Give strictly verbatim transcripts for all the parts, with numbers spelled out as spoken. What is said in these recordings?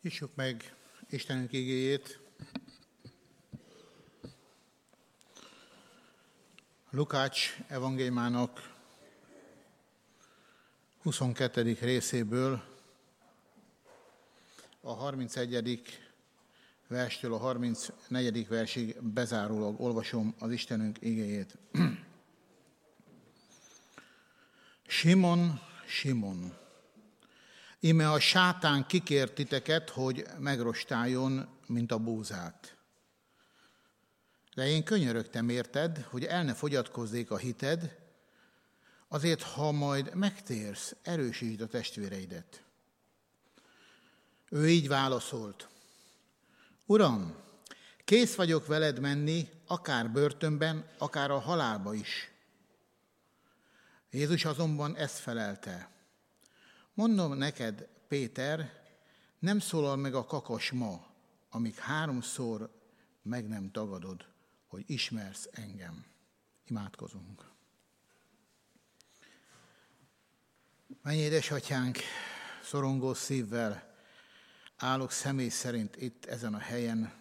Nyissuk meg Istenünk igéjét. Lukács evangéliumának huszonkettedik részéből, a harmincegyedik verstől a harmincnegyedik versig bezárólag olvasom az Istenünk igéjét. Simon, Simon, íme a sátán kikért titeket, hogy megrostáljon, mint a búzát. De én könyörögtem érted, hogy el ne fogyatkozzék a hited, azért, ha majd megtérsz, erősítsd a testvéreidet. Ő így válaszolt: Uram, kész vagyok veled menni, akár börtönben, akár a halálba is. Jézus azonban ezt felelte: Mondom neked, Péter, nem szólal meg a kakas ma, amíg háromszor meg nem tagadod, hogy ismersz engem. Imádkozunk. Menj, édesatyánk, szorongó szívvel állok személy szerint itt ezen a helyen.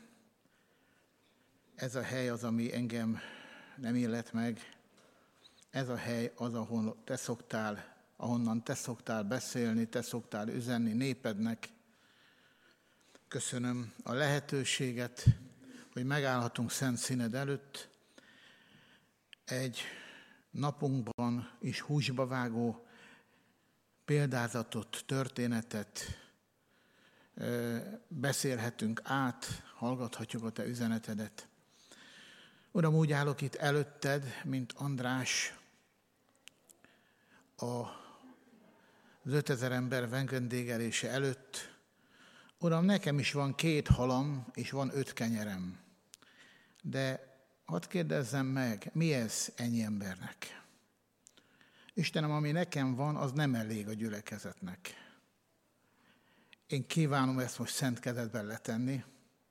Ez a hely az, ami engem nem illet meg. Ez a hely az, ahol te szoktál, ahonnan te szoktál beszélni, te szoktál üzenni népednek. Köszönöm a lehetőséget, hogy megállhatunk szent színed előtt, egy napunkban is húsba vágó példázatot, történetet beszélhetünk át, hallgathatjuk a te üzenetedet. Uram, úgy állok itt előtted, mint András, az ötezer ember vendégelése előtt. Uram, nekem is van két halam, és van öt kenyerem. De hadd kérdezzem meg, mi ez ennyi embernek? Istenem, ami nekem van, az nem elég a gyülekezetnek. Én kívánom ezt most szent kezedben letenni.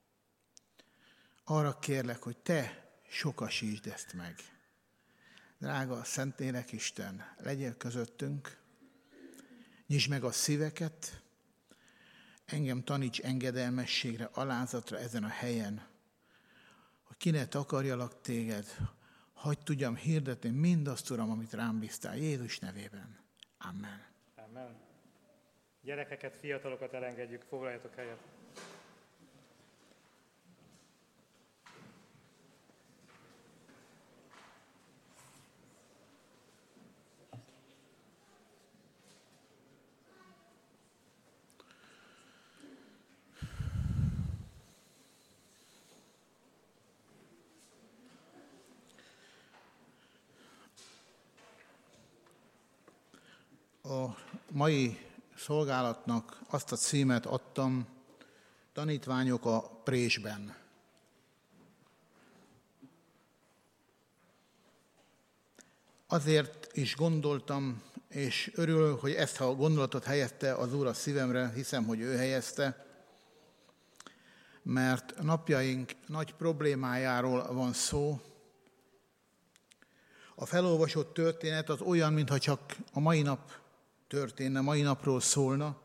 Arra kérlek, hogy te sokasítsd ezt meg. Drága Szentlélek Isten, legyél közöttünk, nyisd meg a szíveket, engem taníts engedelmességre, alázatra ezen a helyen, hogy ki ne takarjalak téged, hadd tudjam hirdetni mindazt, Uram, amit rám bíztál, Jézus nevében. Amen. Amen. Gyerekeket, fiatalokat elengedjük, foglaljatok helyet. A mai szolgálatnak azt a címet adtam, tanítványok a présben. Azért is gondoltam, és örülök, hogy ezt a gondolatot helyezte az Úr a szívemre, hiszem, hogy ő helyezte, mert napjaink nagy problémájáról van szó. A felolvasott történet az olyan, mintha csak a mai nap történne, mai napról szólna.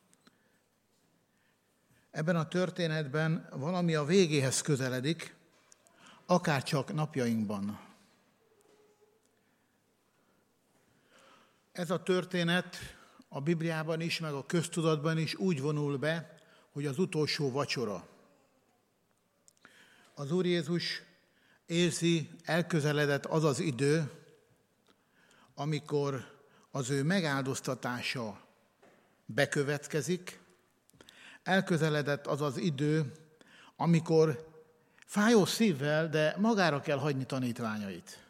Ebben a történetben valami a végéhez közeledik, akár csak napjainkban. Ez a történet a Bibliában is, meg a köztudatban is úgy vonul be, hogy az utolsó vacsora. Az Úr Jézus érzi, elközeledett az az idő, amikor az ő megáldoztatása bekövetkezik, elközeledett az az idő, amikor fájó szívvel, de magára kell hagyni tanítványait.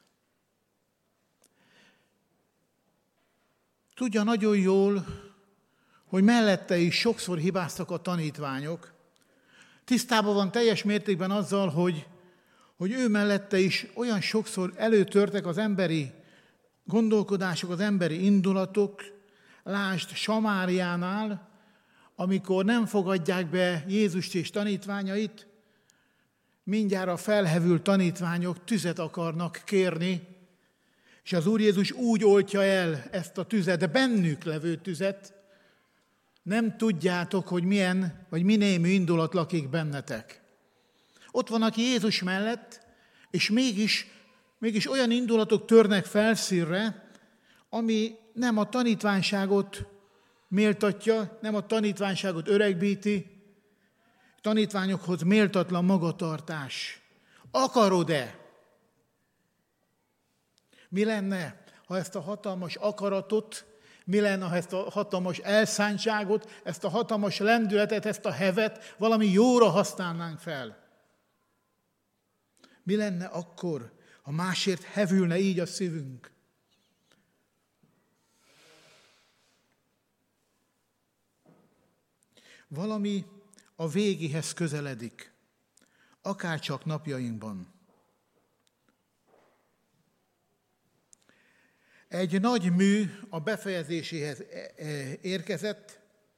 Tudja nagyon jól, hogy mellette is sokszor hibáztak a tanítványok. Tisztában van teljes mértékben azzal, hogy, hogy ő mellette is olyan sokszor előtörtek az emberi gondolkodások, az emberi indulatok. Lásd Samáriánál, amikor nem fogadják be Jézust és tanítványait, mindjárt a felhevült tanítványok tüzet akarnak kérni, és az Úr Jézus úgy oltja el ezt a tüzet, de bennük levő tüzet, nem tudjátok, hogy milyen, vagy mi némű indulat lakik bennetek. Ott van, aki Jézus mellett, és mégis, mégis olyan indulatok törnek felszínre, ami nem a tanítványságot méltatja, nem a tanítványságot öregbíti, tanítványokhoz méltatlan magatartás. Akarod-e? Mi lenne, ha ezt a hatalmas akaratot, mi lenne, ha ezt a hatalmas elszántságot, ezt a hatalmas lendületet, ezt a hevet valami jóra használnánk fel? Mi lenne akkor, ha másért hevülne így a szívünk? Valami a végéhez közeledik, akárcsak napjainkban. Egy nagy mű a befejezéséhez érkezett.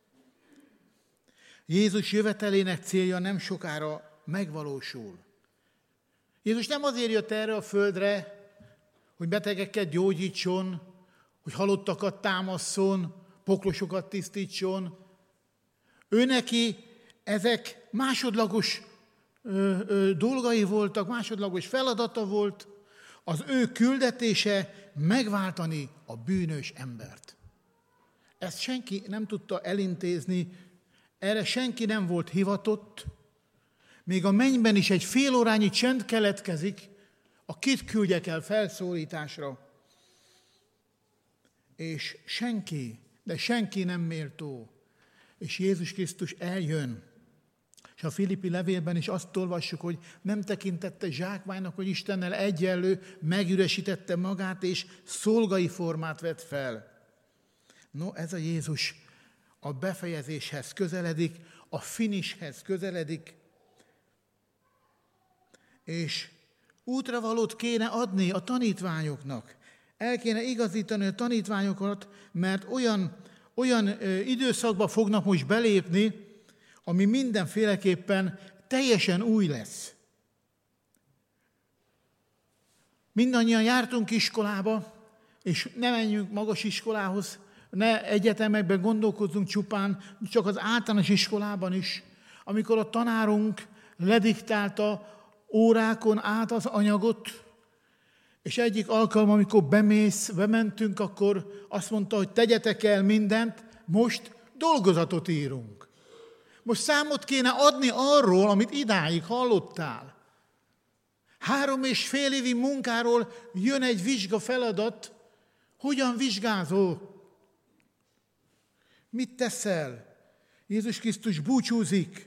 Jézus jövetelének célja nem sokára megvalósul. Jézus nem azért jött erre a földre, hogy betegeket gyógyítson, hogy halottakat támasszon, poklosokat tisztítson. Ő neki ezek másodlagos ö, ö, dolgai voltak, másodlagos feladata volt. Az ő küldetése megváltani a bűnös embert. Ezt senki nem tudta elintézni, erre senki nem volt hivatott. Még a mennyben is egy fél órányi csend keletkezik, a kit küldjek el felszólításra. És senki, de senki nem méltó. És Jézus Krisztus eljön. És a Filippi levélben is azt olvassuk, hogy nem tekintette zsákmánynak, hogy Istennel egyenlő, megüresítette magát, és szolgai formát vett fel. No, ez a Jézus a befejezéshez közeledik, a finishhez közeledik, és útravalót kéne adni a tanítványoknak. El kéne igazítani a tanítványokat, mert olyan, olyan ö, időszakba fognak most belépni, ami mindenféleképpen teljesen új lesz. Mindannyian jártunk iskolába, és ne menjünk magas iskolához, ne egyetemekben gondolkozzunk csupán, csak az általános iskolában is, amikor a tanárunk lediktálta órákon át az anyagot, és egyik alkalom, amikor bemész, bementünk, akkor azt mondta, hogy tegyetek el mindent, most dolgozatot írunk. Most számot kéne adni arról, amit idáig hallottál. Három és fél évi munkáról jön egy vizsga feladat. Hogyan vizsgázol? Mit teszel? Jézus Krisztus búcsúzik.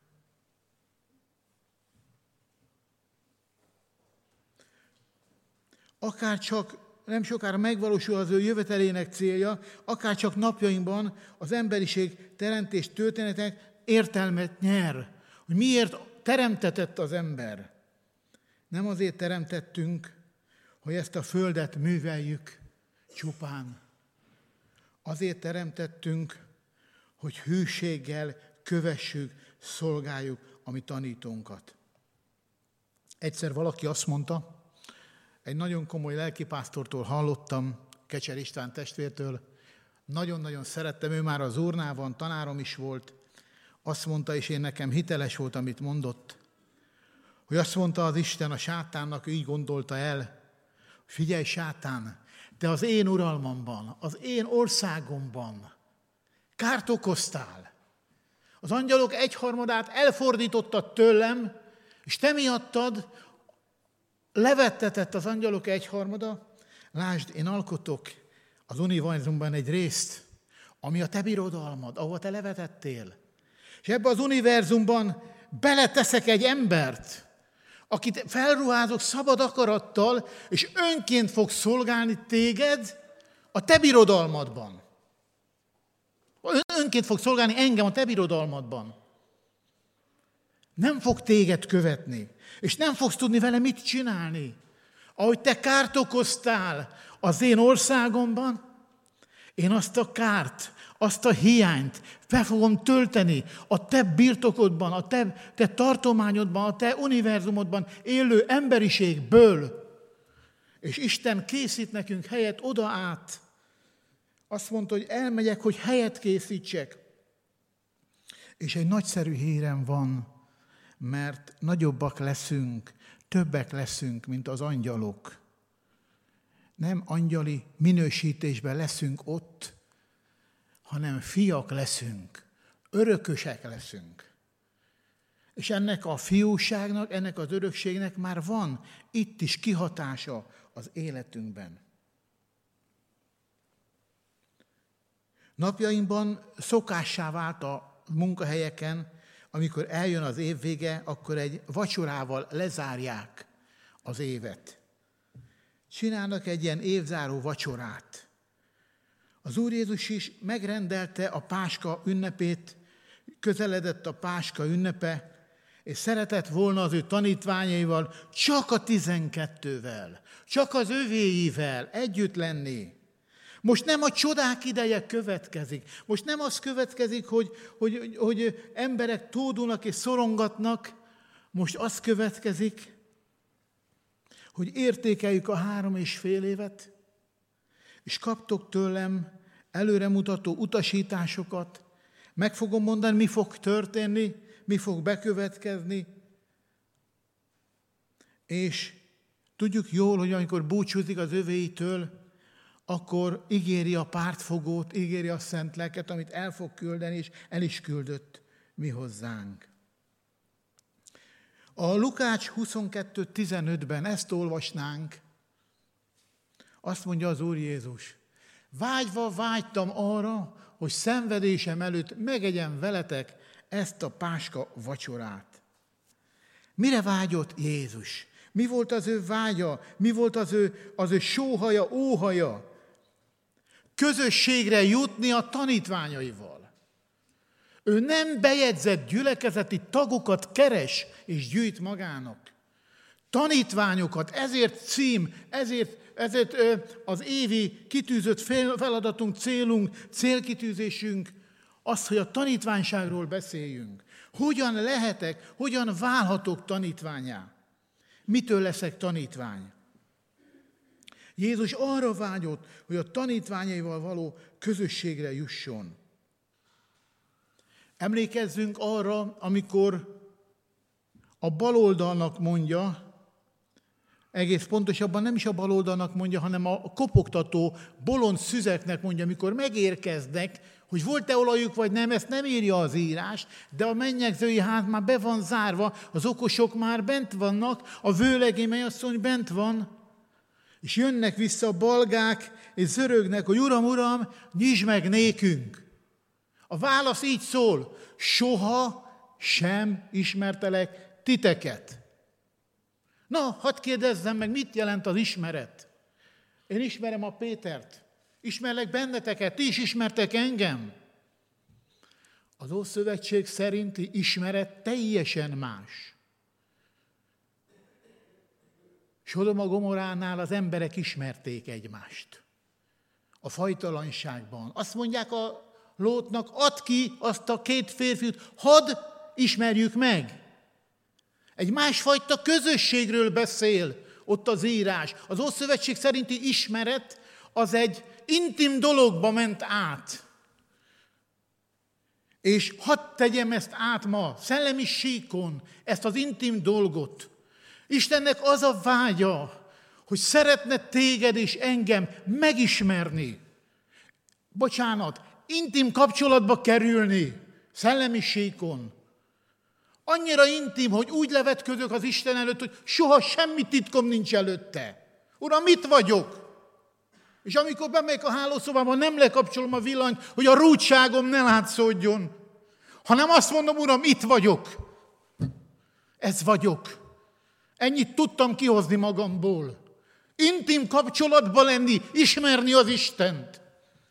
Akárcsak nem sokára megvalósul az ő jövetelének célja, akárcsak napjainkban az emberiség teremtés történetek értelmet nyer, hogy miért teremtetett az ember. Nem azért teremtettünk, hogy ezt a földet műveljük csupán. Azért teremtettünk, hogy hűséggel kövessük, szolgáljuk a mi tanítónkat. Egyszer valaki azt mondta, egy nagyon komoly lelkipásztortól hallottam, Kecser István testvértől, nagyon-nagyon szerettem, ő már az Úrnál, tanárom is volt, azt mondta, és én nekem hiteles volt, amit mondott, hogy azt mondta az Isten a sátánnak, ő így gondolta el, figyelj sátán, te az én uralmamban, az én országomban kárt okoztál. Az angyalok egyharmadát elfordítottad tőlem, és te miattad levettetett az angyalok egyharmada. Lásd, én alkotok az univerzumban egy részt, ami a te birodalmad, ahol te levetettél. És ebbe az univerzumban beleteszek egy embert, akit felruházok szabad akarattal, és önként fog szolgálni téged a te birodalmadban. Önként fog szolgálni engem a te birodalmadban. Nem fog téged követni, és nem fogsz tudni vele mit csinálni. Ahogy te kárt okoztál az én országomban, én azt a kárt, azt a hiányt fel fogom tölteni a te birtokodban, a te, te tartományodban, a te univerzumodban élő emberiségből. És Isten készít nekünk helyet oda át. Azt mondta, hogy elmegyek, hogy helyet készítsek. És egy nagyszerű hírem van, mert nagyobbak leszünk, többek leszünk, mint az angyalok. Nem angyali minősítésben leszünk ott, hanem fiak leszünk, örökösek leszünk. És ennek a fiúságnak, ennek az örökségnek már van itt is kihatása az életünkben. Napjainkban szokássá vált a munkahelyeken, amikor eljön az év vége, akkor egy vacsorával lezárják az évet. Csinálnak egy ilyen évzáró vacsorát. Az Úr Jézus is megrendelte a Páska ünnepét, közeledett a Páska ünnepe, és szeretett volna az ő tanítványaival, csak a tizenkettővel, csak az övéivel együtt lenni. Most nem a csodák ideje következik. Most nem az következik, hogy, hogy, hogy emberek tódulnak és szorongatnak. Most az következik, hogy értékeljük a három és fél évet, és kaptok tőlem előremutató utasításokat. Meg fogom mondani, mi fog történni, mi fog bekövetkezni. És tudjuk jól, hogy amikor búcsúzik az övéitől, akkor ígéri a pártfogót, ígéri a szent lelket, amit el fog küldeni, és el is küldött mi hozzánk. A Lukács huszonkettő tizenötben ezt olvasnánk, azt mondja az Úr Jézus, vágyva vágytam arra, hogy szenvedésem előtt megegyem veletek ezt a Páska vacsorát. Mire vágyott Jézus? Mi volt az ő vágya? Mi volt az ő, az ő sóhaja, óhaja? Közösségre jutni a tanítványaival. Ő nem bejegyzett gyülekezeti tagokat keres és gyűjt magának. Tanítványokat, ezért cím, ezért, ezért az évi kitűzött feladatunk, célunk, célkitűzésünk az, hogy a tanítványságról beszéljünk. Hogyan lehetek, hogyan válhatok tanítvánnyá? Mitől leszek tanítvány? Jézus arra vágyott, hogy a tanítványaival való közösségre jusson. Emlékezzünk arra, amikor a baloldalnak mondja, egész pontosabban nem is a baloldalnak mondja, hanem a kopogtató bolond szüzeknek mondja, amikor megérkeznek, hogy volt-e olajuk vagy nem, ezt nem írja az írás, de a mennyegzői ház már be van zárva, az okosok már bent vannak, a vőlegény mennyasszony bent van, és jönnek vissza a balgák, és zörögnek, hogy Uram, Uram, nyisd meg nékünk. A válasz így szól, soha sem ismertelek titeket. Na, hadd kérdezzem meg, mit jelent az ismeret? Én ismerem a Pétert, ismerlek benneteket, ti is ismertek engem. Az Ószövetség szerinti ismeret teljesen más. Sodoma Gomorránál az emberek ismerték egymást. A fajtalanságban. Azt mondják a Lótnak, add ki azt a két férfiút, hadd ismerjük meg. Egy másfajta közösségről beszél ott az írás. Az Ószövetség szerinti ismeret az egy intim dologba ment át. És hadd tegyem ezt át ma, szellemi síkon, ezt az intim dolgot. Istennek az a vágya, hogy szeretne téged és engem megismerni. Bocsánat, intim kapcsolatba kerülni, szellemi síkon. Annyira intim, hogy úgy levetközök az Isten előtt, hogy soha semmi titkom nincs előtte. Uram, mit vagyok? És amikor bemegyek a hálószobában, nem lekapcsolom a villanyt, hogy a rúdságom ne látszódjon, hanem azt mondom, Uram, itt vagyok. Ez vagyok. Ennyit tudtam kihozni magamból. Intim kapcsolatba lenni, ismerni az Istent.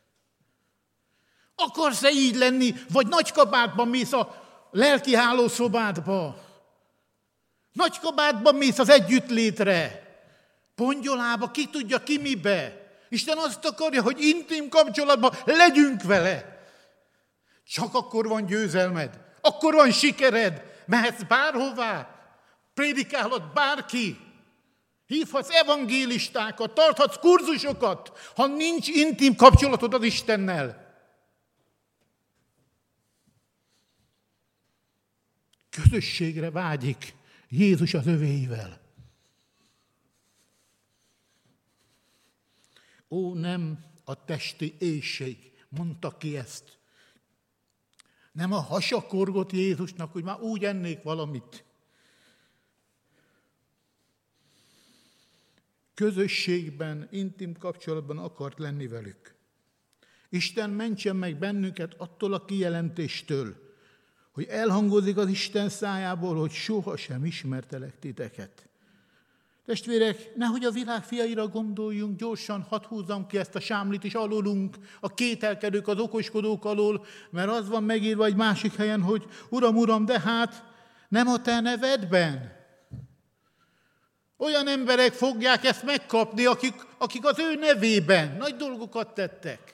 Akarsz-e így lenni, vagy nagy kabátban mész a lelki hálószobádba? Nagy kabátban mész az együttlétre. Pongyolába, ki tudja ki mibe. Isten azt akarja, hogy intim kapcsolatban legyünk vele. Csak akkor van győzelmed, akkor van sikered, mehetsz bárhová, prédikálhat bárki, hívhatsz evangélistákat, tarthatsz kurzusokat, ha nincs intim kapcsolatod az Istennel. közösségre vágyik Jézus az övéivel. Ó, nem a testi éhség mondta ki ezt. Nem a hasakorgott Jézusnak, hogy már úgy ennék valamit. Közösségben, intim kapcsolatban akart lenni velük. Isten mentsen meg bennünket attól a kijelentéstől, hogy elhangozik az Isten szájából, hogy sohasem ismertelek titeket. Testvérek, nehogy a világ fiaira gondoljunk, gyorsan hadd húzzam ki ezt a sámlit is alólunk, a kételkedők, az okoskodók alól, mert az van megírva egy másik helyen, hogy Uram, Uram, de hát nem a te nevedben. Olyan emberek fogják ezt megkapni, akik, akik az ő nevében nagy dolgokat tettek.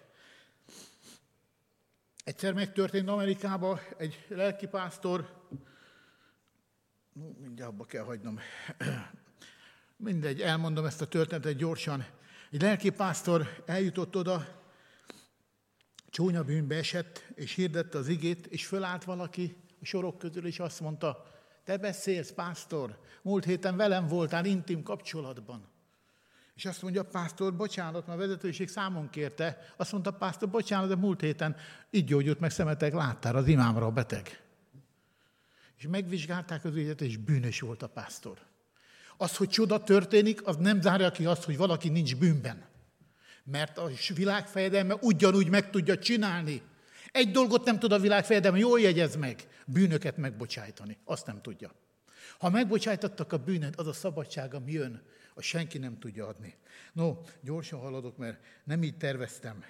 Egyszer megtörtént Amerikában egy lelkipásztor, mindjárt abba kell hagynom, mindegy, elmondom ezt a történetet gyorsan. Egy lelkipásztor eljutott oda, csúnya bűnbe esett, és hirdette az igét, és fölállt valaki a sorok közül, és azt mondta, te beszélsz, pásztor, múlt héten velem voltál intim kapcsolatban. És azt mondja a pásztor, bocsánat, mert a vezetőség számon kérte, azt mondta a pásztor, bocsánat, de múlt héten így gyógyult meg szemetek, láttál, az imámra a beteg. És megvizsgálták az ügyet, és bűnös volt a pásztor. Az, hogy csoda történik, az nem zárja ki azt, hogy valaki nincs bűnben. Mert a világfejedelme ugyanúgy meg tudja csinálni. Egy dolgot nem tud a világfejedelme, jól jegyez meg, bűnöket megbocsájtani. Azt nem tudja. Ha megbocsájtattak a bűnöt, az a szabadság, ami jön, azt senki nem tudja adni. No, gyorsan haladok, mert nem így terveztem.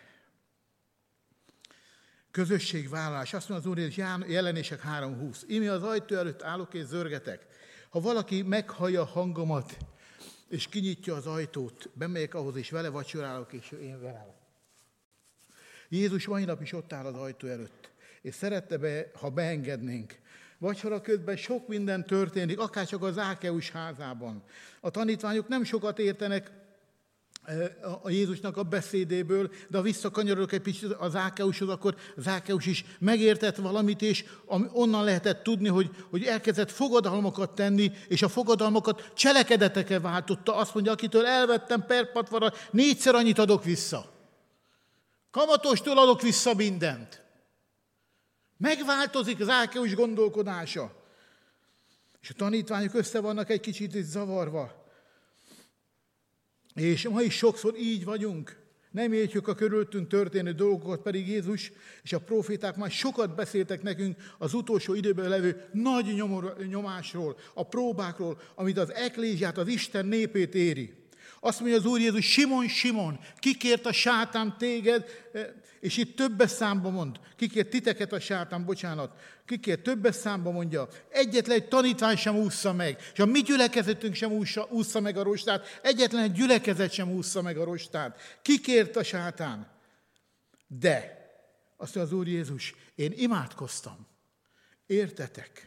Közösségvállalás. Azt mondja az Úr, hogy Jelenések három húsz. Imi az ajtó előtt állok és zörgetek. Ha valaki meghallja a hangomat, és kinyitja az ajtót, bemegyek ahhoz, és vele vacsorálok, és én velem. Jézus mai nap is ott áll az ajtó előtt, és szerette, be, ha beengednénk. Vacsora közben sok minden történik, akárcsak az Zákeus házában. A tanítványok nem sokat értenek a Jézusnak a beszédéből, de ha visszakanyarodok egy picit az Zákeushoz, akkor Zákeus is megértett valamit, és onnan lehetett tudni, hogy, hogy elkezdett fogadalmakat tenni, és a fogadalmakat cselekedetekre váltotta. Azt mondja, akitől elvettem perpatvarra, négyszer annyit adok vissza. Kamatostól adok vissza mindent. Megváltozik az Zákeus gondolkodása. És a tanítványok össze vannak egy kicsit is zavarva. És ma is sokszor így vagyunk. Nem értjük a körülöttünk történő dolgokat, pedig Jézus és a proféták már sokat beszéltek nekünk az utolsó időben levő nagy nyomásról, a próbákról, amit az eklézsiát, az Isten népét éri. Azt mondja az Úr Jézus, Simon, Simon, kikért a sátán téged, és itt többes számba mond, kikért titeket a sátán, bocsánat, kikért többes számba mondja, egyetlen egy tanítvány sem ússza meg, és a mi gyülekezetünk sem ússza, ússza meg a rostát, egyetlen egy gyülekezet sem ússza meg a rostát. Kikért a sátán? De, azt mondja az Úr Jézus, én imádkoztam, értetek?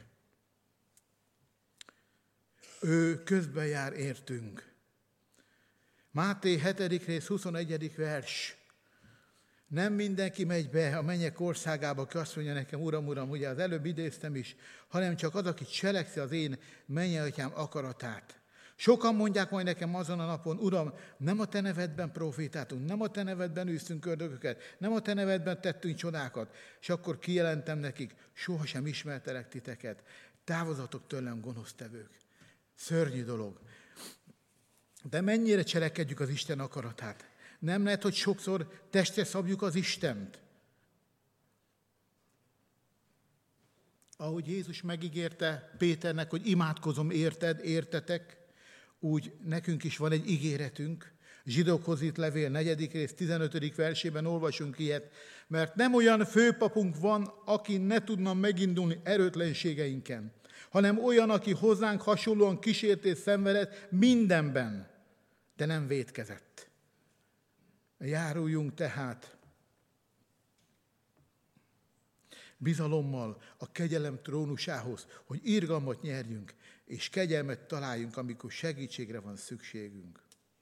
Ő közben jár értünk. Máté hetedik rész, huszonegyedik vers. Nem mindenki megy be a mennyek országába, aki azt mondja nekem, Uram, Uram, ugye az előbb idéztem is, hanem csak az, aki cselekszi az én mennyei akaratát. Sokan mondják majd nekem azon a napon, Uram, nem a te nevedben profétáltunk, nem a te nevedben űztünk ördögöket, nem a te nevedben tettünk csodákat, és akkor kijelentem nekik, sohasem ismertelek titeket, távozatok tőlem, gonosztevők. Szörnyű dolog. De mennyire cselekedjük az Isten akaratát? Nem lehet, hogy sokszor testre szabjuk az Istent. Ahogy Jézus megígérte Péternek, hogy imádkozom érted, értetek, úgy nekünk is van egy ígéretünk. Zsidókhoz írt levél negyedik rész tizenötödik versében olvasunk ilyet, mert nem olyan főpapunk van, aki ne tudna megindulni erőtlenségeinken, hanem olyan, aki hozzánk hasonlóan kísértést szenvedett mindenben, de nem vétkezett. Járuljunk tehát bizalommal a kegyelem trónusához, hogy irgalmat nyerjünk, és kegyelmet találjunk, amikor segítségre van szükségünk.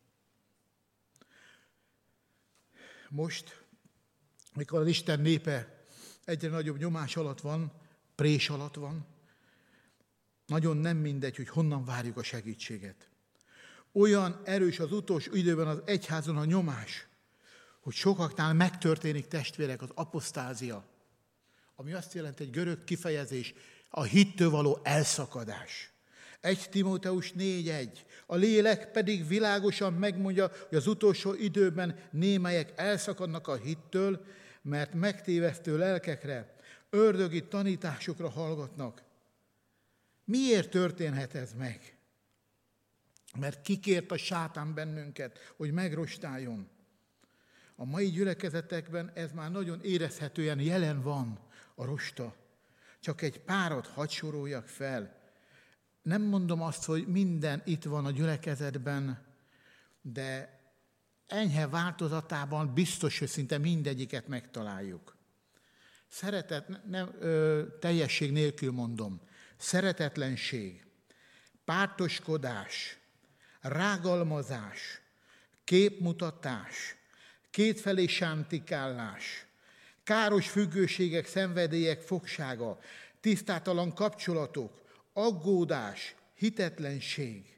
Most, mikor az Isten népe egyre nagyobb nyomás alatt van, prés alatt van, nagyon nem mindegy, hogy honnan várjuk a segítséget. Olyan erős az utolsó időben az egyházon a nyomás, hogy sokaknál megtörténik, testvérek, az apostázia, ami azt jelenti, egy görög kifejezés, a hittől való elszakadás. Egy Timóteus négy egy. A lélek pedig világosan megmondja, hogy az utolsó időben némelyek elszakadnak a hittől, mert megtévesztő lelkekre, ördögi tanításokra hallgatnak. Miért történhet ez meg? Mert kikért a sátán bennünket, hogy megrostáljon. A mai gyülekezetekben ez már nagyon érezhetően jelen van, a rosta. Csak egy párat hadd soroljak fel. Nem mondom azt, hogy minden itt van a gyülekezetben, de enyhe változatában biztos, hogy szinte mindegyiket megtaláljuk. Szeretet, nem, ö, teljesség nélkül mondom, szeretetlenség, pártoskodás, rágalmazás, képmutatás, kétfelé sántikálás, káros függőségek, szenvedélyek fogsága, tisztátalan kapcsolatok, aggódás, hitetlenség.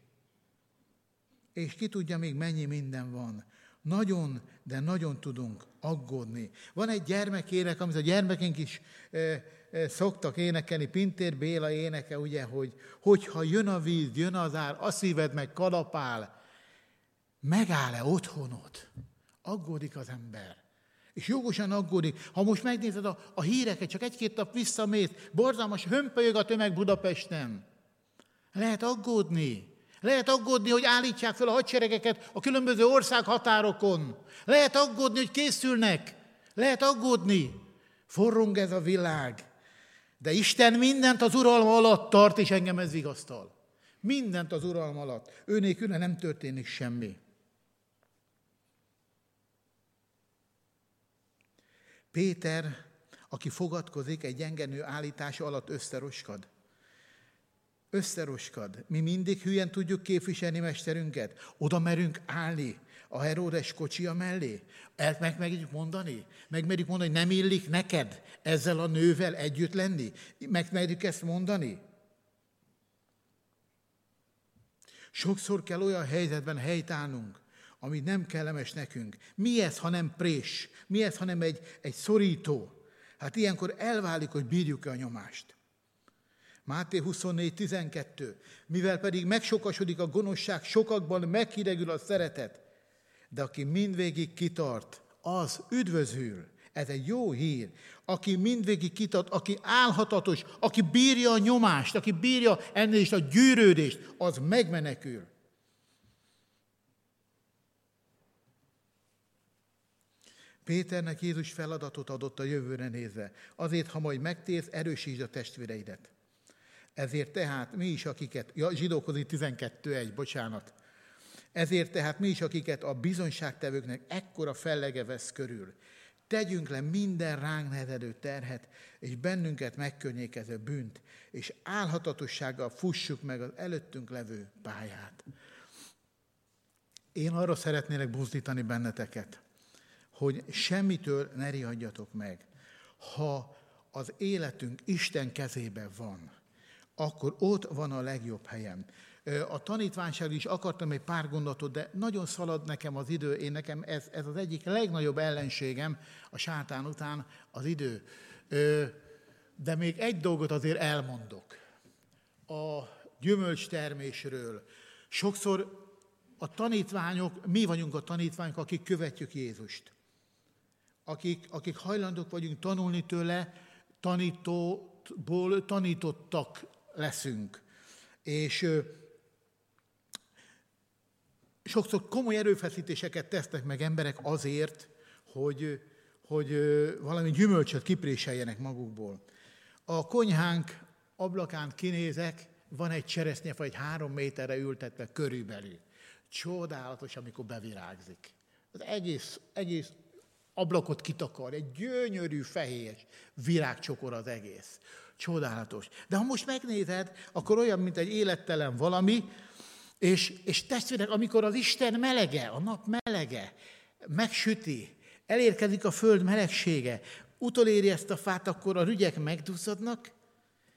És ki tudja még mennyi minden van. Nagyon, de nagyon tudunk aggódni. Van egy gyermekének, amit a gyermekénk is e, e, szoktak énekelni, Pintér Béla éneke, ugye, hogy hogyha jön a víz, jön az ár, a szíved meg kalapál, megáll-e otthonod? Aggódik az ember. És jogosan aggódik. Ha most megnézed a, a híreket, csak egy-két nap visszamész, borzalmas hömpölyög a tömeg Budapesten. Lehet aggódni. Lehet aggódni, hogy állítsák fel a hadseregeket a különböző országhatárokon. Lehet aggódni, hogy készülnek. Lehet aggódni. Forrong ez a világ. De Isten mindent az uralma alatt tart, és engem ez vigasztal. Mindent az uralma alatt. Ő nélkül nem történik semmi. Péter, aki fogadkozik, egy gyengenő állítása alatt összeroskad. Összeroskad. Mi mindig hülyen tudjuk képviselni mesterünket. Oda merünk állni a Heródes kocsia mellé. El meg merjük mondani? Meg merjük mondani, hogy nem illik neked ezzel a nővel együtt lenni? Meg merjük ezt mondani? Sokszor kell olyan helyzetben helytállnunk, ami nem kellemes nekünk. Mi ez, ha nem prés? Mi ez, ha nem egy, egy szorító? Hát ilyenkor elválik, hogy bírjuk-e a nyomást. Máté huszonnégy tizenkettő. Mivel pedig megsokasodik a gonoszság, sokakban meghidegül a szeretet, de aki mindvégig kitart, az üdvözül. Ez egy jó hír. Aki mindvégig kitart, aki álhatatos, aki bírja a nyomást, aki bírja ennél a gyűrődést, az megmenekül. Péternek Jézus feladatot adott a jövőre nézve. Azért, ha majd megtérsz, erősítsd a testvéreidet. Ezért tehát mi is, akiket, ja, Zsidókhoz tizenkettő egy, bocsánat. Ezért tehát mi is, akiket a bizonyságtevőknek ekkora fellege vesz körül, tegyünk le minden ránk nehezedő terhet, és bennünket megkörnyékező bűnt, és álhatatossággal fussuk meg az előttünk levő pályát. Én arra szeretnélek buzdítani benneteket, hogy semmitől ne riadjatok meg. Ha az életünk Isten kezében van, akkor ott van a legjobb helyem. A tanítványság is akartam egy pár gondolatot, de nagyon szalad nekem az idő. Én nekem ez, ez az egyik legnagyobb ellenségem a sátán után az idő. De még egy dolgot azért elmondok. A gyümölcstermésről. Sokszor a tanítványok, mi vagyunk a tanítványok, akik követjük Jézust. Akik, akik hajlandók vagyunk tanulni tőle, tanítóból tanítottak leszünk. És sokszor komoly erőfeszítéseket tesznek meg emberek azért, hogy, hogy valami gyümölcsöt kipréseljenek magukból. A konyhánk ablakán kinézek, van egy cseresznyefa, egy három méterre ültetve körülbelül. Csodálatos, amikor bevirágzik. Az egész, egész ablakot kitakar, egy gyönyörű fehér virágcsokor az egész. Csodálatos. De ha most megnézed, akkor olyan, mint egy élettelen valami, és, és testvérek, amikor az Isten melege, a nap melege megsüti, elérkezik a föld melegsége, utoléri ezt a fát, akkor a rügyek megduzzadnak,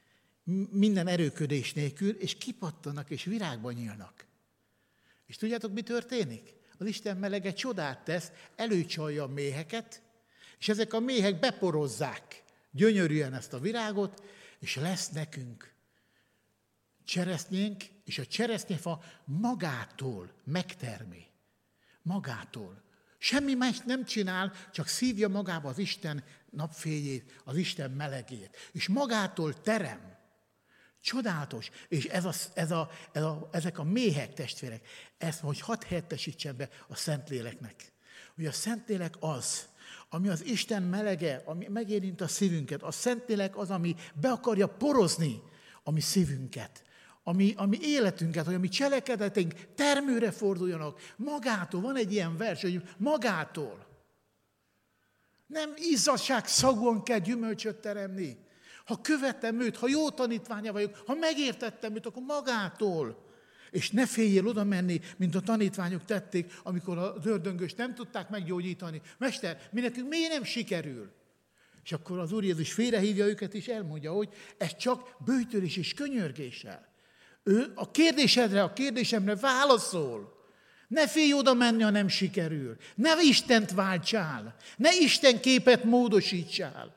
minden erőködés nélkül, és kipattanak, és virágba nyílnak. És tudjátok, mi történik? Az Isten melege csodát tesz, előcsalja a méheket, és ezek a méhek beporozzák gyönyörűen ezt a virágot, és lesz nekünk cseresznyénk, és a cseresznyefa magától megtermi. Magától. Semmi más nem csinál, csak szívja magába az Isten napfényét, az Isten melegét. És magától terem. Csodálatos. És ez a, ez a, ez a, ezek a méhek, testvérek, ezt, hogy hadd helyettesítsen be a Szentléleknek. Hogy a Szentlélek az, ami az Isten melege, ami megérint a szívünket. A Szentlélek az, ami be akarja porozni a mi szívünket. Ami, ami életünket, hogy a mi cselekedeteink termőre forduljanak. Magától, van egy ilyen vers, hogy magától. Nem izzadság szagúan kell gyümölcsöt teremni. Ha követem őt, ha jó tanítványa vagyok, ha megértettem őt, akkor magától. És ne féljél oda menni, mint a tanítványok tették, amikor az ördöngöst nem tudták meggyógyítani. Mester, mi nekünk miért nem sikerül? És akkor az Úr Jézus félrehívja őket, és elmondja, hogy ez csak böjtölés és könyörgéssel. Ő a kérdésedre, a kérdésemre válaszol. Ne félj oda menni, ha nem sikerül. Ne Istent váltsál. Ne Isten képet módosítsál.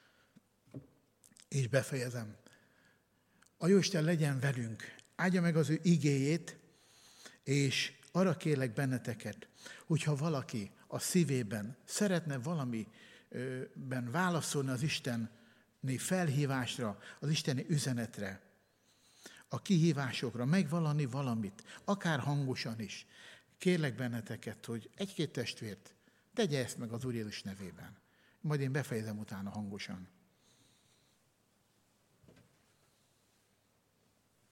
És befejezem. A Jóisten legyen velünk. Áldja meg az ő igéjét, és arra kérlek benneteket, hogyha valaki a szívében szeretne valamiben válaszolni az isteni felhívásra, az isteni üzenetre, a kihívásokra, megvallani valamit, akár hangosan is, kérlek benneteket, hogy egy-két testvért tegye ezt meg az Úr Jézus nevében. Majd én befejezem utána hangosan.